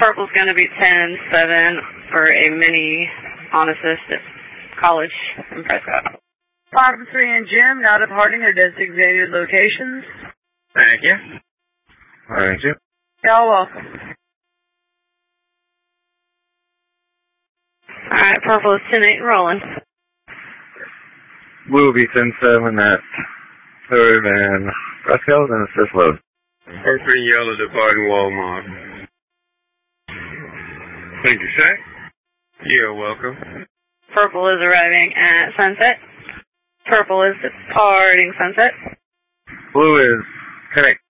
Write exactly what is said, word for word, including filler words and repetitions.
Purple's going to be ten seven for a mini on assist at College in Prescott. Papa three and Jim, now departing their designated locations. Thank you. Thank you. Y'all welcome. Alright, Purple is ten eight rolling. Blue will be ten seven at third and Prescott and assist load. Purple and yellow departing Walmart. Thank you, sir. You're welcome. Purple is arriving at Sunset. Purple is departing Sunset. Blue is ten eight.